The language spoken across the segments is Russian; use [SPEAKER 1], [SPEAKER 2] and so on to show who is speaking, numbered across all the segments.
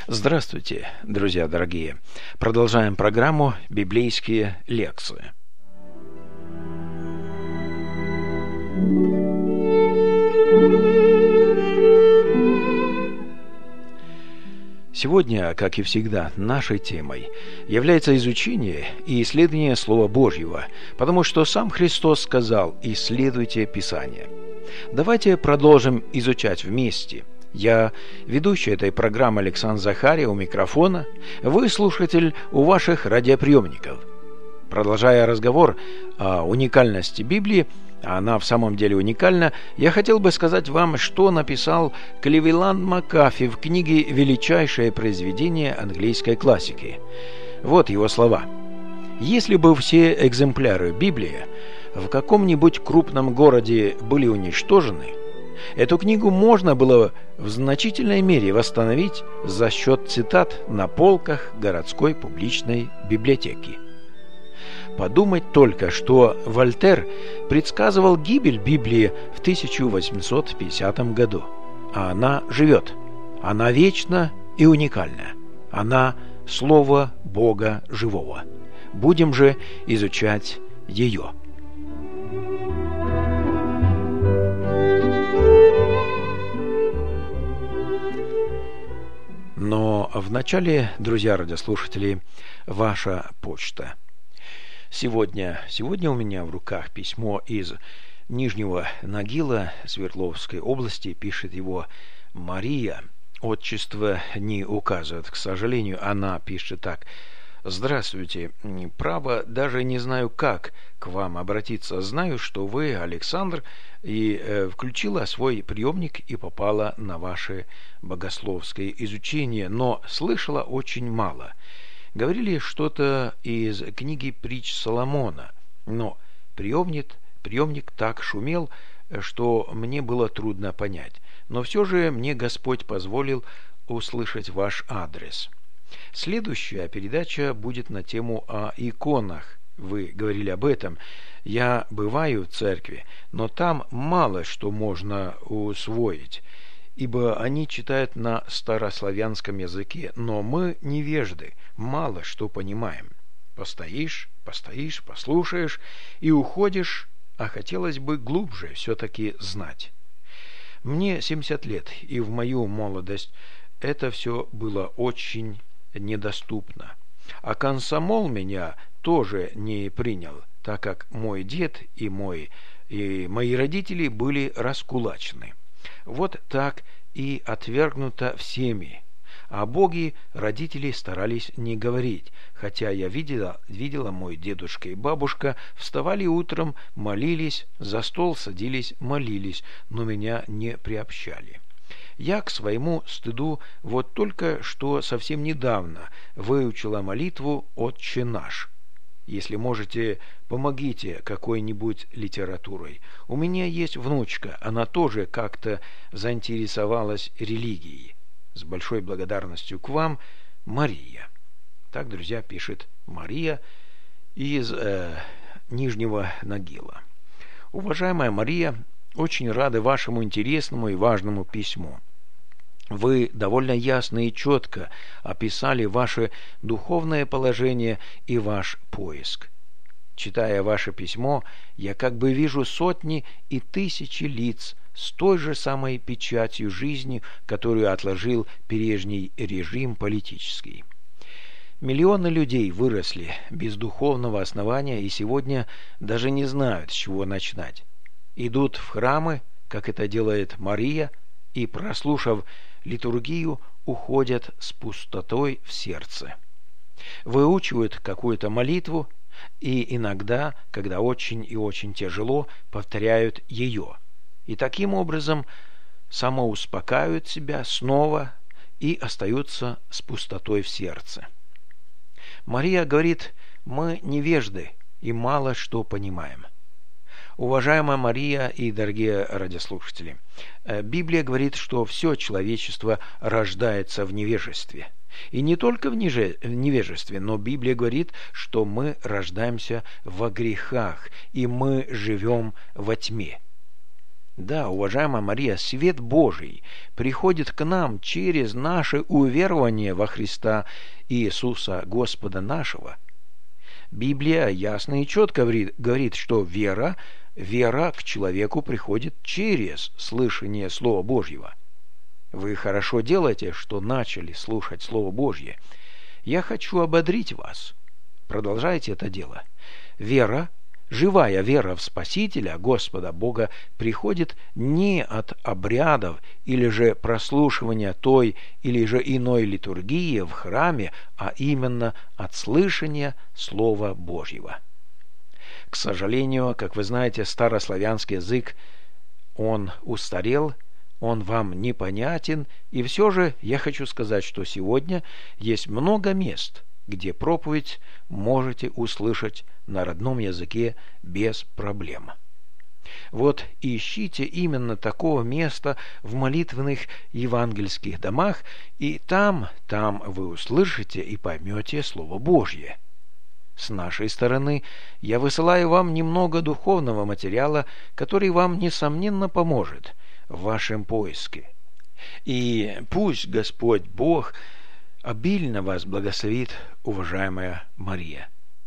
[SPEAKER 1] Здравствуйте, друзья дорогие. Продолжаем программу «Библейские лекции». Сегодня, как и всегда, нашей темой является изучение и исследование Слова Божьего, потому что сам Христос сказал: «Исследуйте Писание». Давайте продолжим изучать вместе. Я ведущий этой программы Александр Захария у микрофона, вы слушатель у ваших радиоприемников. Продолжая разговор о уникальности Библии, а она в самом деле уникальна, я хотел бы сказать вам, что написал Кливиланд Макафи в книге «Величайшее произведение английской классики». Вот его слова. «Если бы все экземпляры Библии в каком-нибудь крупном городе были уничтожены, эту книгу можно было в значительной мере восстановить за счет цитат на полках городской публичной библиотеки». Подумать только, что Вольтер предсказывал гибель Библии в 1850 году. А она живет. Она вечна и уникальна. Она – Слово Бога живого. Будем же изучать ее. Но вначале, друзья радиослушатели, ваша почта. Сегодня у меня в руках письмо из Нижнего Нагила Свердловской области. Пишет его Мария. Отчество не указывает, к сожалению. Она пишет так: «Здравствуйте. Право, даже не знаю, как к вам обратиться. Знаю, что вы Александр, и включила свой приемник и попала на ваше богословское изучение, но слышала очень мало. Говорили что-то из книги притч Соломона, но приемник так шумел, что мне было трудно понять. Но все же мне Господь позволил услышать ваш адрес. Следующая передача будет на тему о иконах. Вы говорили об этом. Я бываю в церкви, но там мало что можно усвоить, ибо они читают на старославянском языке, но мы невежды, мало что понимаем. Постоишь, послушаешь и уходишь, а хотелось бы глубже все-таки знать. Мне 70 лет, и в мою молодость это все было очень недоступно. А комсомол меня тоже не принял, так как мой дед и мои родители были раскулачены. Вот так и отвергнуто всеми. О Боге родители старались не говорить, хотя я видела, мой дедушка и бабушка вставали утром, молились, за стол садились, молились, но меня не приобщали. Я к своему стыду вот только что совсем недавно выучила молитву «Отче наш». Если можете, помогите какой-нибудь литературой. У меня есть внучка, она тоже как-то заинтересовалась религией. С большой благодарностью к вам, Мария. Так, друзья, пишет Мария из Нижнего Нагила. Уважаемая Мария, очень рады вашему интересному и важному письму. Вы довольно ясно и четко описали ваше духовное положение и ваш поиск. Читая ваше письмо, я как бы вижу сотни и тысячи лиц с той же самой печатью жизни, которую отложил прежний режим политический. Миллионы людей выросли без духовного основания и сегодня даже не знают, с чего начинать. Идут в храмы, как это делает Мария, и, прослушав литургию, уходят с пустотой в сердце. Выучивают какую-то молитву и иногда, когда очень и очень тяжело, повторяют ее. И таким образом самоуспокаивают себя снова и остаются с пустотой в сердце. Мария говорит: мы невежды и мало что понимаем. Уважаемая Мария и дорогие радиослушатели, Библия говорит, что все человечество рождается в невежестве. И не только в невежестве, но Библия говорит, что мы рождаемся во грехах, и мы живем во тьме. Да, уважаемая Мария, свет Божий приходит к нам через наше уверование во Христа Иисуса Господа нашего. Библия ясно и четко говорит, что вера к человеку приходит через слышание Слова Божьего. Вы хорошо делаете, что начали слушать Слово Божье. Я хочу ободрить вас. Продолжайте это дело. Вера, живая вера в Спасителя, Господа Бога, приходит не от обрядов или же прослушивания той или же иной литургии в храме, а именно от слышания Слова Божьего. К сожалению, как вы знаете, старославянский язык, он устарел, он вам непонятен, и все же я хочу сказать, что сегодня есть много мест, где проповедь можете услышать на родном языке без проблем. Вот ищите именно такого места в молитвенных евангельских домах, и там вы услышите и поймете Слово Божье. С нашей стороны я высылаю вам немного духовного материала, который вам, несомненно, поможет в вашем поиске. И пусть Господь Бог обильно вас благословит, уважаемая Мария.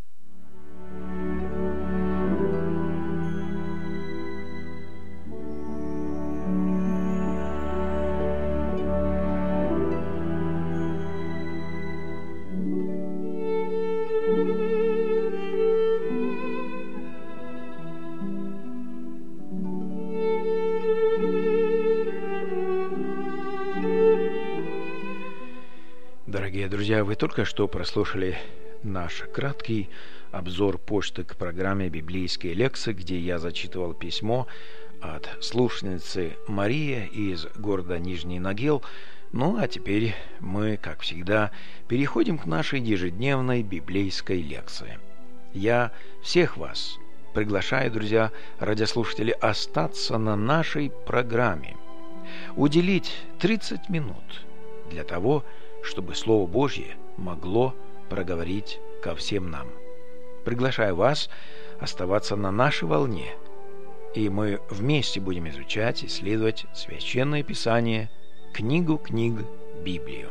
[SPEAKER 1] Дорогие друзья, вы только что прослушали наш краткий обзор почты к программе «Библейские лекции», где я зачитывал письмо от слушательницы Марии из города Нижний Нагил. Ну, а теперь мы, как всегда, переходим к нашей ежедневной библейской лекции. Я всех вас приглашаю, друзья, радиослушатели, остаться на нашей программе, уделить 30 минут для того, чтобы Слово Божье могло проговорить ко всем нам. Приглашаю вас оставаться на нашей волне, и мы вместе будем изучать, исследовать Священное Писание, книгу книг, Библию.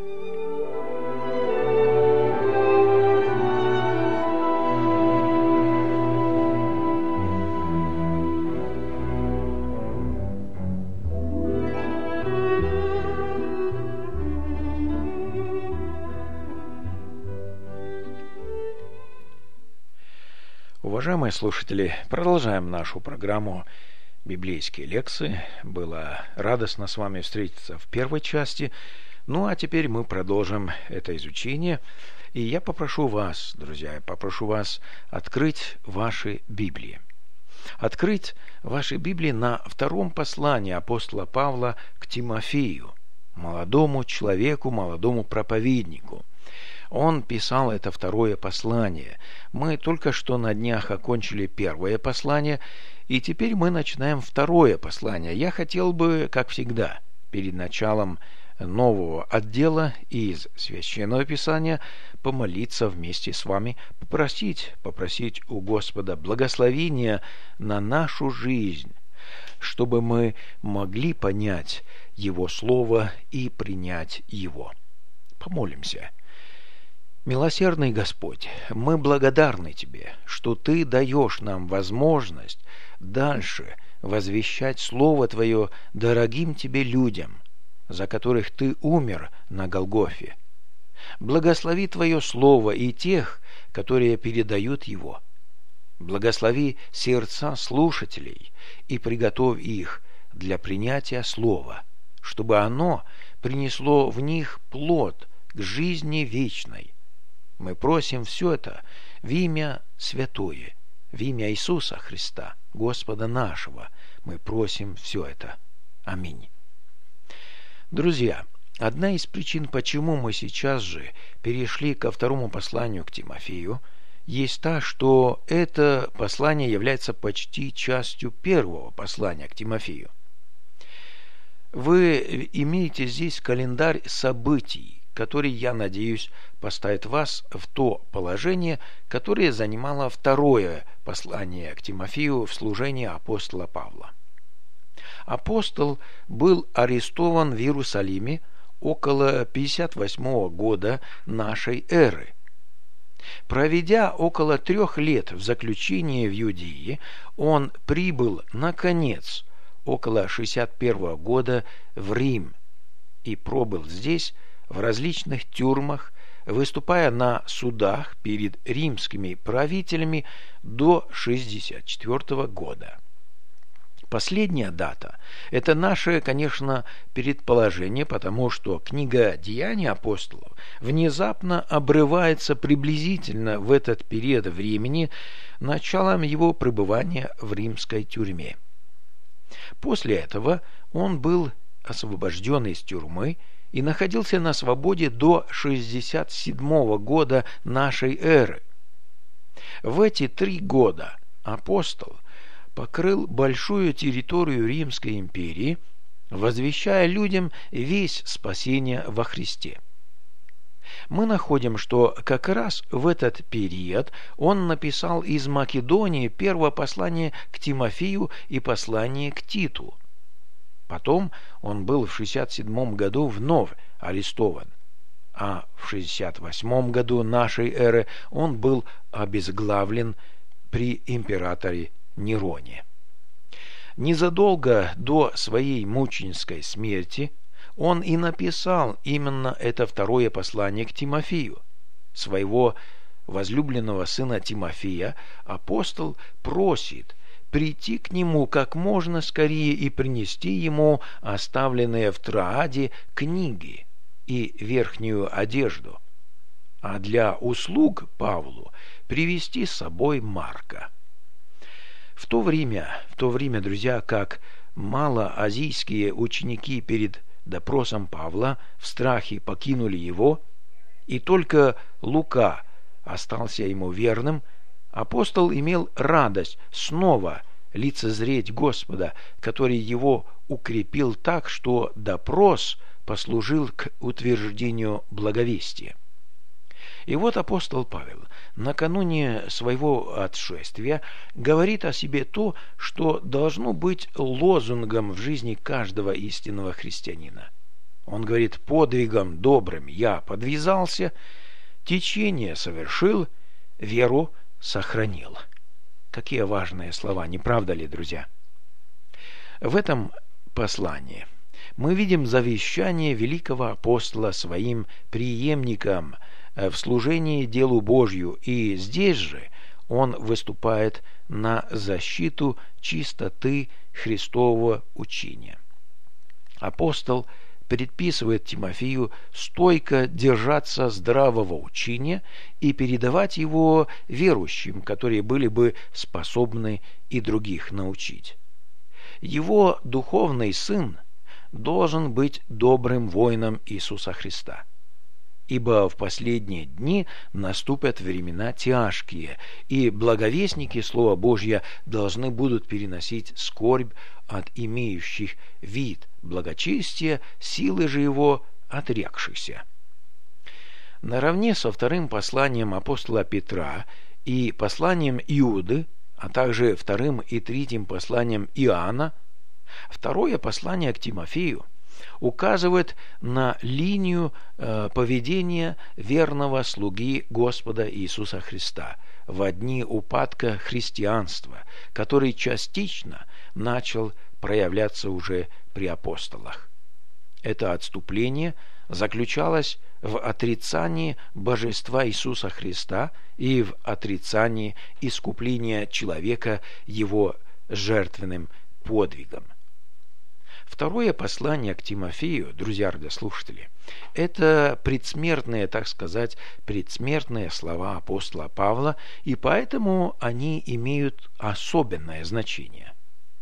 [SPEAKER 1] Уважаемые слушатели, продолжаем нашу программу «Библейские лекции». Было радостно с вами встретиться в первой части. Ну, а теперь мы продолжим это изучение. И я попрошу вас, друзья, открыть ваши Библии. Открыть ваши Библии на втором послании апостола Павла к Тимофею, молодому человеку, молодому проповеднику. Он писал это второе послание. Мы только что на днях окончили первое послание, и теперь мы начинаем второе послание. Я хотел бы, как всегда, перед началом нового отдела из Священного Писания помолиться вместе с вами, попросить у Господа благословения на нашу жизнь, чтобы мы могли понять Его Слово и принять Его. Помолимся. Милосердный Господь, мы благодарны Тебе, что Ты даешь нам возможность дальше возвещать Слово Твое дорогим Тебе людям, за которых Ты умер на Голгофе. Благослови Твое Слово и тех, которые передают его. Благослови сердца слушателей и приготовь их для принятия Слова, чтобы оно принесло в них плод к жизни вечной. Мы просим все это в имя Святое, в имя Иисуса Христа, Господа нашего. Мы просим все это. Аминь. Друзья, одна из причин, почему мы сейчас же перешли ко второму посланию к Тимофею, есть та, что это послание является почти частью первого послания к Тимофею. Вы имеете здесь календарь событий, который, я надеюсь, поставит вас в то положение, которое занимало второе послание к Тимофею в служении апостола Павла. Апостол был арестован в Иерусалиме около 58 года нашей эры. Проведя около 3 лет в заключении в Иудее, он прибыл, наконец, около 61 года в Рим и пробыл здесь в различных тюрьмах, выступая на судах перед римскими правителями до 64 года. Последняя дата – это наше, конечно, предположение, потому что книга «Деяний апостолов» внезапно обрывается приблизительно в этот период времени началом его пребывания в римской тюрьме. После этого он был освобожден из тюрьмы и находился на свободе до 67 года нашей эры. В эти 3 года апостол покрыл большую территорию Римской империи, возвещая людям весть спасения во Христе. Мы находим, что как раз в этот период он написал из Македонии первое послание к Тимофею и послание к Титу. Потом он был в 67 году вновь арестован, а в 68 году нашей эры он был обезглавлен при императоре Нероне. Незадолго до своей мученической смерти он и написал именно это второе послание к Тимофею. Своего возлюбленного сына Тимофея апостол просит прийти к нему как можно скорее и принести ему оставленные в Трааде книги и верхнюю одежду, а для услуг Павлу привести с собой Марка. В то время, друзья, как малоазийские ученики перед допросом Павла в страхе покинули его, и только Лука остался ему верным, апостол имел радость снова лицезреть Господа, который его укрепил так, что допрос послужил к утверждению благовестия. И вот апостол Павел накануне своего отшествия говорит о себе то, что должно быть лозунгом в жизни каждого истинного христианина. Он говорит: «Подвигом добрым я подвязался, течение совершил, веру сохранил». Какие важные слова, не правда ли, друзья? В этом послании мы видим завещание великого апостола своим преемникам в служении делу Божью, и здесь же он выступает на защиту чистоты Христового учения. Апостол предписывает Тимофею стойко держаться здравого учения и передавать его верующим, которые были бы способны и других научить. Его духовный сын должен быть добрым воином Иисуса Христа. Ибо в последние дни наступят времена тяжкие, и благовестники Слова Божьего должны будут переносить скорбь от имеющих вид благочестия, силы же его отрекшихся. Наравне со вторым посланием апостола Петра и посланием Иуды, а также вторым и третьим посланием Иоанна, второе послание к Тимофею указывает на линию поведения верного слуги Господа Иисуса Христа в дни упадка христианства, который частично начал проявляться уже при апостолах. Это отступление заключалось в отрицании божества Иисуса Христа и в отрицании искупления человека его жертвенным подвигом. Второе послание к Тимофею, друзья радиослушатели, это предсмертные, так сказать, предсмертные слова апостола Павла, и поэтому они имеют особенное значение.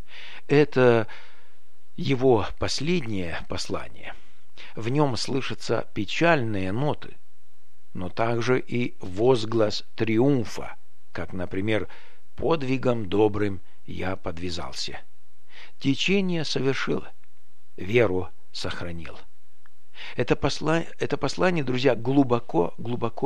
[SPEAKER 1] Это его последнее послание. В нем слышатся печальные ноты, но также и возглас триумфа, как, например, «Подвигом добрым я подвязался». Течение совершил, веру сохранил. Это послание, друзья, глубоко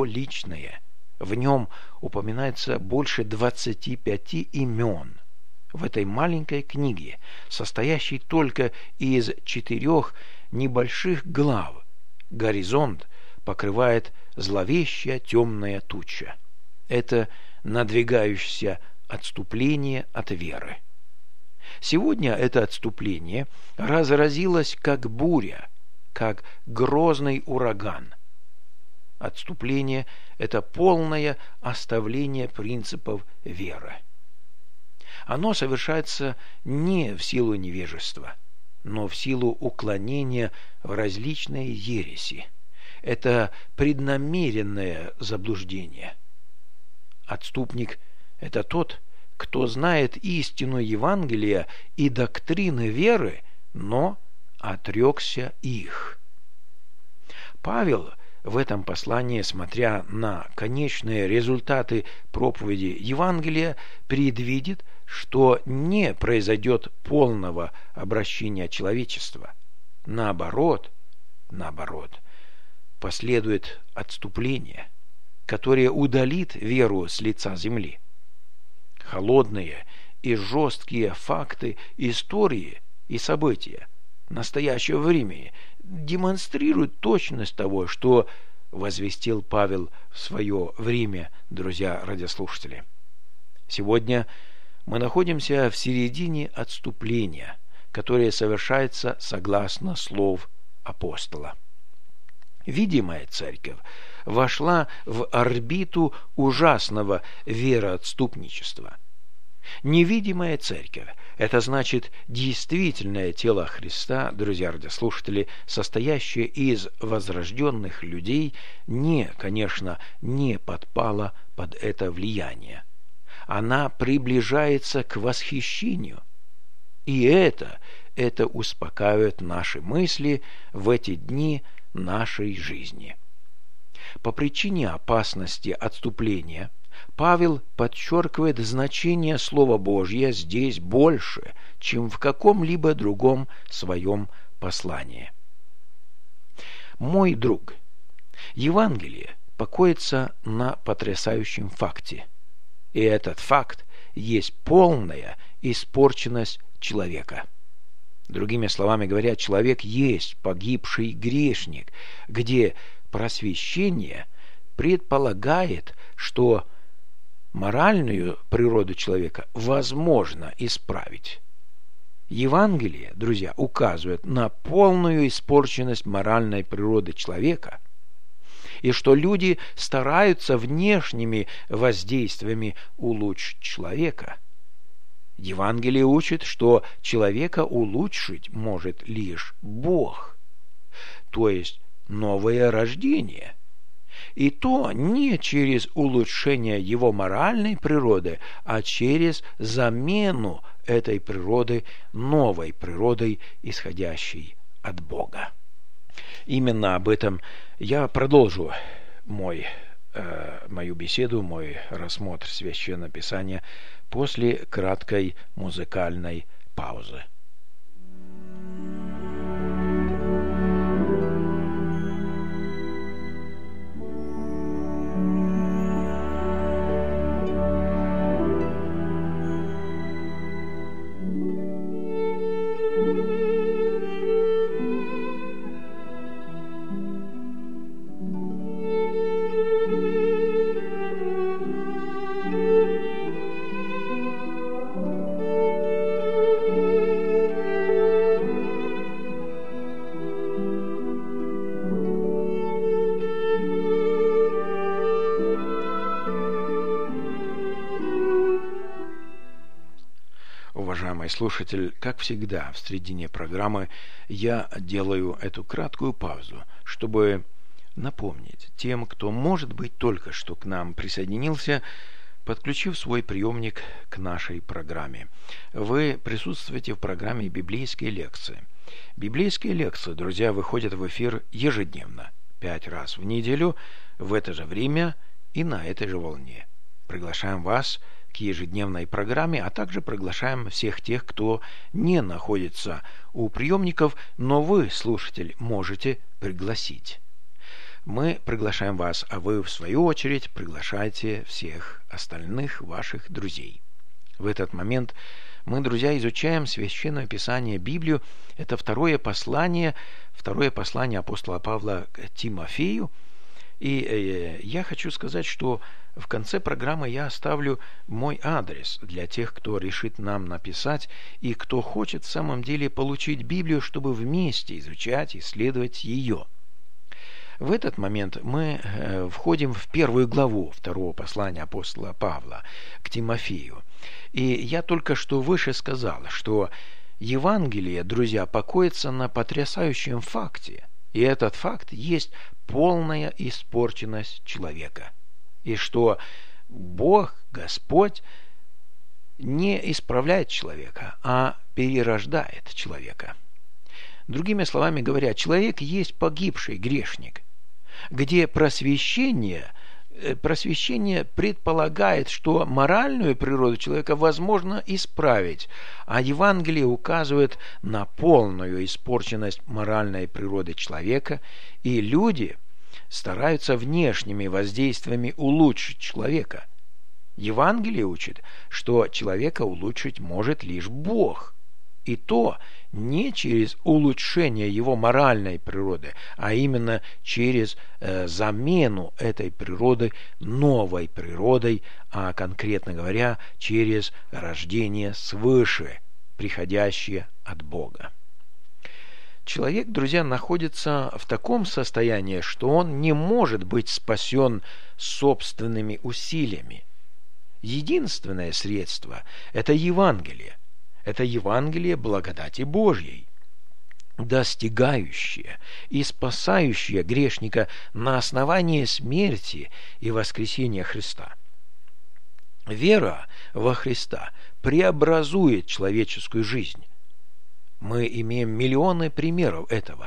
[SPEAKER 1] личное. В нем упоминается больше 25 имен. в этой маленькой книге, состоящей только из 4 небольших глав, горизонт покрывает зловещая темная туча. Это надвигающееся отступление от веры. Сегодня это отступление разразилось как буря, как грозный ураган. Отступление – это полное оставление принципов веры. Оно совершается не в силу невежества, но в силу уклонения в различные ереси. Это преднамеренное заблуждение. Отступник – это тот, кто знает истину Евангелия и доктрины веры, но отрекся их. Павел в этом послании, смотря на конечные результаты проповеди Евангелия, предвидит, что не произойдет полного обращения человечества. Наоборот, последует отступление, которое удалит веру с лица земли. Холодные и жесткие факты истории и события настоящего времени демонстрируют точность того, что возвестил Павел в свое время, друзья радиослушатели. Сегодня мы находимся в середине отступления, которое совершается согласно слов апостола. Видимая церковь вошла в орбиту ужасного вероотступничества. Невидимая церковь – это значит действительное тело Христа, друзья радиослушатели, состоящее из возрожденных людей, конечно, не подпала под это влияние. Она приближается к восхищению. И это успокаивает наши мысли в эти дни нашей жизни. По причине опасности отступления Павел подчеркивает значение Слова Божьего здесь больше, чем в каком-либо другом своем послании. Мой друг, Евангелие покоится на потрясающем факте. И этот факт есть полная испорченность человека. Другими словами говоря, человек есть погибший грешник, где просвещение предполагает, что моральную природу человека возможно исправить. Евангелие, друзья, указывает на полную испорченность моральной природы человека, и что люди стараются внешними воздействиями улучшить человека. Евангелие учит, что человека улучшить может лишь Бог, то есть новое рождение. И то не через улучшение его моральной природы, а через замену этой природы новой природой, исходящей от Бога. Именно об этом я продолжу мою беседу, мой рассмотр Священного Писания после краткой музыкальной паузы. Уважаемый слушатель, как всегда, в середине программы я делаю эту краткую паузу, чтобы напомнить тем, кто, может быть, только что к нам присоединился, подключив свой приемник к нашей программе. Вы присутствуете в программе «Библейские лекции». Библейские лекции, друзья, выходят в эфир ежедневно, 5 раз в неделю, в это же время и на этой же волне. Приглашаем вас к ежедневной программе, а также приглашаем всех тех, кто не находится у приемников, но вы, слушатель, можете пригласить. Мы приглашаем вас, а вы, в свою очередь, приглашайте всех остальных ваших друзей. В этот момент Мы, друзья, изучаем Священное Писание, Библию. Это второе послание апостола Павла к Тимофею. И я хочу сказать, что в конце программы я оставлю мой адрес для тех, кто решит нам написать и кто хочет в самом деле получить Библию, чтобы вместе изучать, исследовать ее. В этот момент мы входим в первую главу второго послания апостола Павла к Тимофею. И я только что выше сказал, что Евангелие, друзья, покоится на потрясающем факте. И этот факт есть полная испорченность человека. И что Бог, Господь, не исправляет человека, а перерождает человека. Другими словами говоря, человек есть погибший грешник, где просвещение предполагает, что моральную природу человека возможно исправить, а Евангелие указывает на полную испорченность моральной природы человека, и люди стараются внешними воздействиями улучшить человека. Евангелие учит, что человека улучшить может лишь Бог, и то не через улучшение его моральной природы, а именно через замену этой природы новой природой, а конкретно говоря, через рождение свыше, приходящее от Бога. Человек, друзья, находится в таком состоянии, что он не может быть спасен собственными усилиями. Единственное средство – это Евангелие. Это Евангелие благодати Божьей, достигающее и спасающее грешника на основании смерти и воскресения Христа. Вера во Христа преобразует человеческую жизнь. Мы имеем миллионы примеров этого.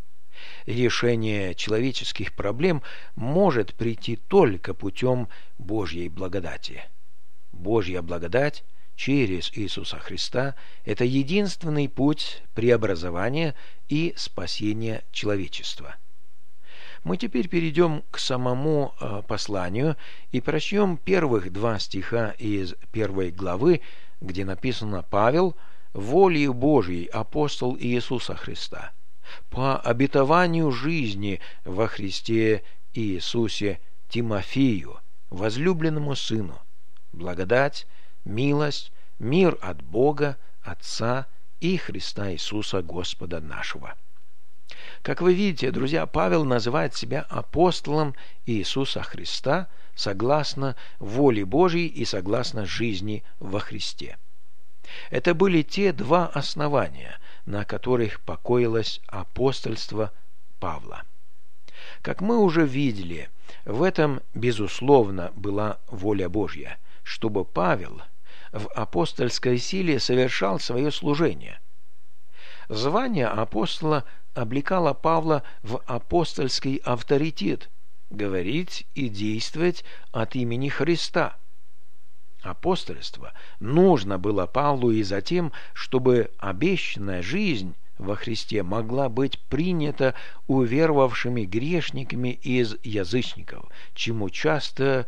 [SPEAKER 1] Решение человеческих проблем может прийти только путем Божьей благодати. Божья благодать через Иисуса Христа – это единственный путь преобразования и спасения человечества. Мы теперь перейдем к самому посланию и прочтем первых 2 стиха из 1 главы, где написано: «Павел, волею Божьей, апостол Иисуса Христа, по обетованию жизни во Христе Иисусе Тимофею, возлюбленному сыну, благодать, милость, мир от Бога, Отца и Христа Иисуса Господа нашего». Как вы видите, друзья, Павел называет себя апостолом Иисуса Христа согласно воле Божьей и согласно жизни во Христе. Это были те 2 основания, на которых покоилось апостольство Павла. Как мы уже видели, в этом, безусловно, была воля Божья, чтобы Павел в апостольской силе совершал свое служение. Звание апостола облекало Павла в апостольский авторитет говорить и действовать от имени Христа. Апостольство нужно было Павлу и за тем, чтобы обещанная жизнь во Христе могла быть принята уверовавшими грешниками из язычников, чему часто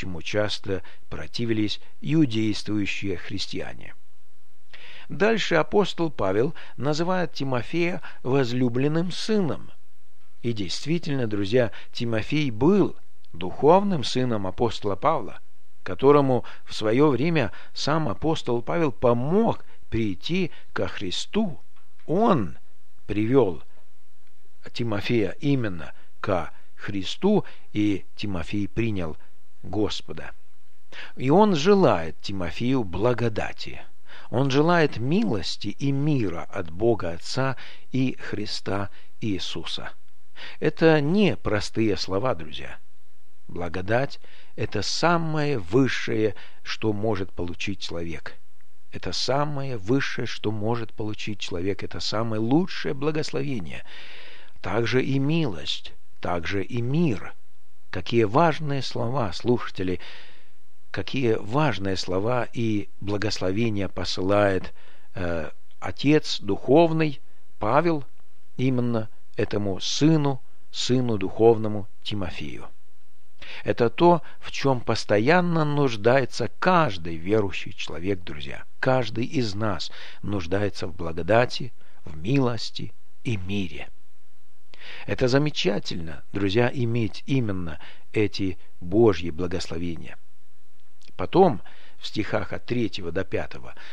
[SPEAKER 1] противились иудействующие христиане. Дальше апостол Павел называет Тимофея возлюбленным сыном. И действительно, друзья, Тимофей был духовным сыном апостола Павла, которому в свое время сам апостол Павел помог прийти ко Христу. Он привел Тимофея именно ко Христу, и Тимофей принял Господа. И он желает Тимофею благодати. Он желает милости и мира от Бога Отца и Христа Иисуса. Это не простые слова, друзья. Благодать – это самое высшее, что может получить человек. Это самое высшее, что может получить человек. Это самое лучшее благословение. Также и милость, также и мир. Какие важные слова, слушатели, какие важные слова и благословения посылает Отец Духовный Павел именно этому сыну духовному Тимофею. Это то, в чем постоянно нуждается каждый верующий человек, друзья. Каждый из нас нуждается в благодати, в милости и мире. Это замечательно, друзья, иметь именно эти Божьи благословения. Потом, в стихах от 3 до 5,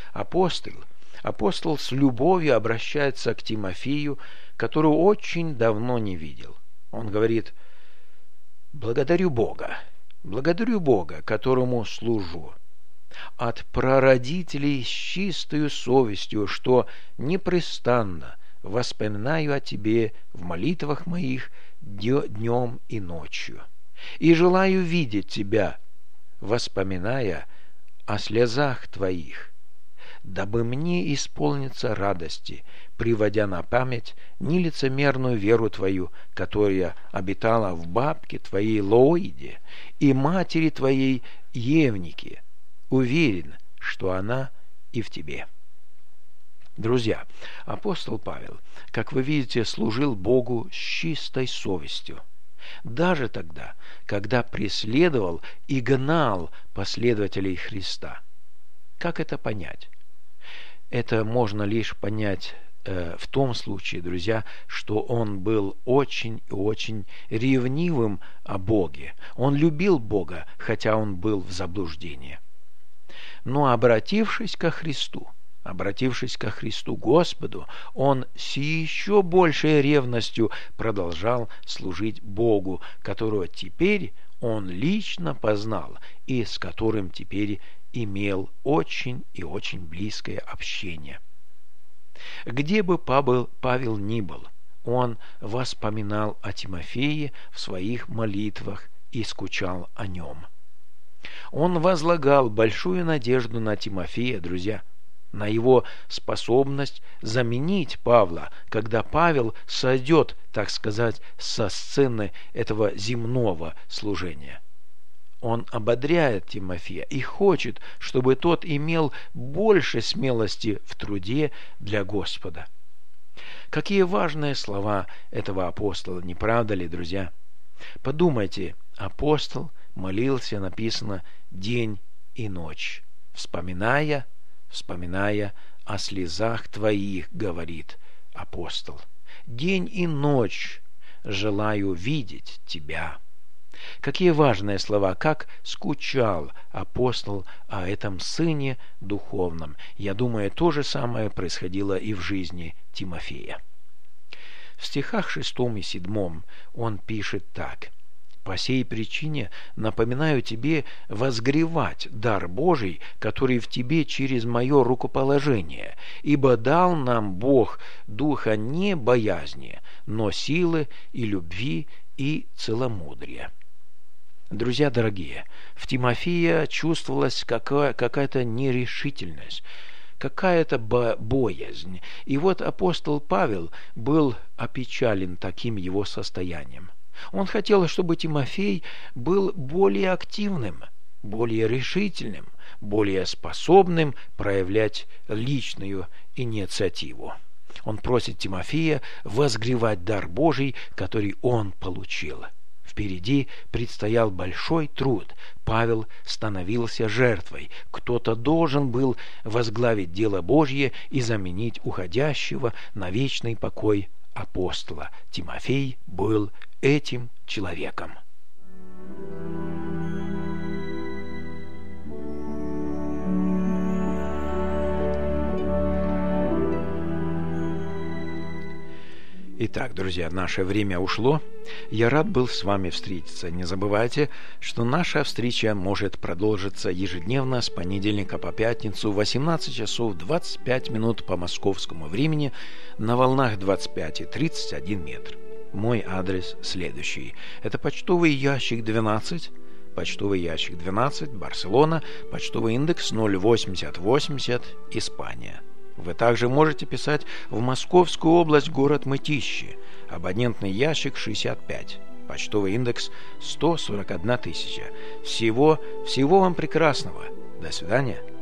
[SPEAKER 1] апостол с любовью обращается к Тимофею, которого очень давно не видел. Он говорит: благодарю Бога, которому служу, от прародителей с чистою совестью, что непрестанно воспоминаю о тебе в молитвах моих днем и ночью, и желаю видеть тебя, воспоминая о слезах твоих, дабы мне исполниться радости, приводя на память нелицемерную веру твою, которая обитала в бабке твоей Лоиде и матери твоей Евнике. Уверен, что она и в тебе. Друзья, апостол Павел, как вы видите, служил Богу с чистой совестью. Даже тогда, когда преследовал и гнал последователей Христа. Как это понять? Это можно лишь понять в том случае, друзья, что он был очень и очень ревнивым о Боге. Он любил Бога, хотя он был в заблуждении. Но обратившись ко Христу Господу, он с еще большей ревностью продолжал служить Богу, которого теперь он лично познал и с которым теперь имел очень и очень близкое общение. Где бы Павел ни был, он воспоминал о Тимофее в своих молитвах и скучал о нем. Он возлагал большую надежду на Тимофея, друзья, на его способность заменить Павла, когда Павел сойдет, так сказать, со сцены этого земного служения. Он ободряет Тимофея и хочет, чтобы тот имел больше смелости в труде для Господа. Какие важные слова этого апостола, не правда ли, друзья? Подумайте, апостол молился, написано, день и ночь, вспоминая о слезах твоих, говорит апостол. День и ночь желаю видеть тебя. Какие важные слова, как скучал апостол о этом сыне духовном. Я думаю, то же самое происходило и в жизни Тимофея. В стихах 6 и 7 он пишет так: «По сей причине напоминаю тебе возгревать дар Божий, который в тебе через мое рукоположение, ибо дал нам Бог духа не боязни, но силы и любви и целомудрия». Друзья дорогие, в Тимофея чувствовалась какая-то нерешительность, какая-то боязнь. И вот апостол Павел был опечален таким его состоянием. Он хотел, чтобы Тимофей был более активным, более решительным, более способным проявлять личную инициативу. Он просит Тимофея возгревать дар Божий, который он получил. Впереди предстоял большой труд. Павел становился жертвой. Кто-то должен был возглавить дело Божье и заменить уходящего на вечный покой апостола. Тимофей был этим человеком. Итак, друзья, наше время ушло. Я рад был с вами встретиться. Не забывайте, что наша встреча может продолжиться ежедневно с понедельника по пятницу в 18 часов 25 минут по московскому времени на волнах 25 и 31 метр. Мой адрес следующий. Это почтовый ящик 12, Барселона, почтовый индекс 08080, Испания. Вы также можете писать в Московскую область, город Мытищи, абонентный ящик 65, почтовый индекс 141 тысяча. Всего вам прекрасного. До свидания.